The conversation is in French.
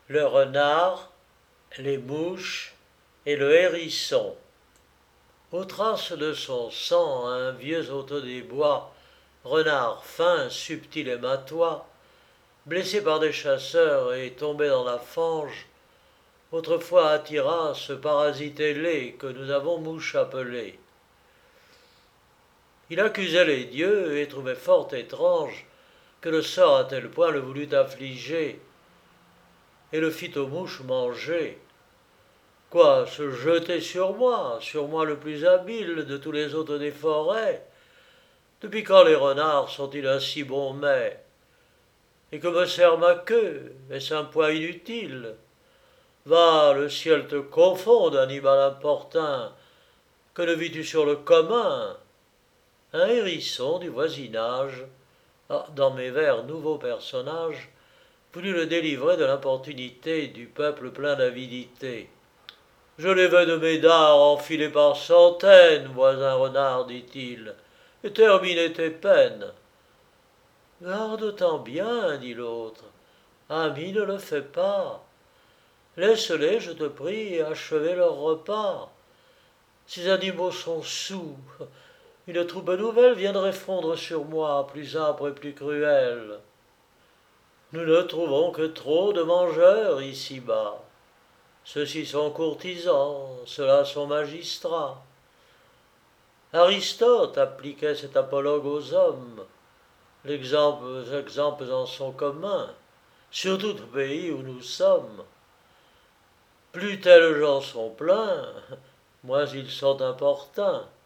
le renard, les mouches et le hérisson. Aux traces de son sang, un vieux hôte des bois, renard fin, subtil et matois, blessé par des chasseurs et tombé dans la fange, autrefois attira ce parasite ailé que nous avons mouche appelé. Il accusait les dieux et trouvait fort étrange que le sort à tel point le voulut affliger, et le fit aux mouches manger. Quoi, se jeter sur moi le plus habile de tous les hôtes des forêts? Depuis quand les renards sont-ils un si bon mets? Et que me sert ma queue? Est-ce un poids inutile? Va, le ciel te confonde, animal importun. Que ne vis-tu sur le commun? Un hérisson du voisinage, dans mes vers nouveaux personnages, voulut le délivrer de l'importunité du peuple plein d'avidité. Je les vais de mes dards enfilés par centaines, voisin renard, dit-il, et terminer tes peines. Garde-t'en bien, dit l'autre, ami, ne le fais pas. Laisse-les, je te prie, achever leur repas. Ces animaux sont soûls. Une troupe nouvelle viendrait fondre sur moi, plus âpre et plus cruelle. Nous ne trouvons que trop de mangeurs ici-bas. Ceux-ci sont courtisans, ceux-là sont magistrats. Aristote appliquait cet apologue aux hommes. Les exemples en sont communs, surtout au pays où nous sommes. Plus tels gens sont pleins, moins ils sont importuns.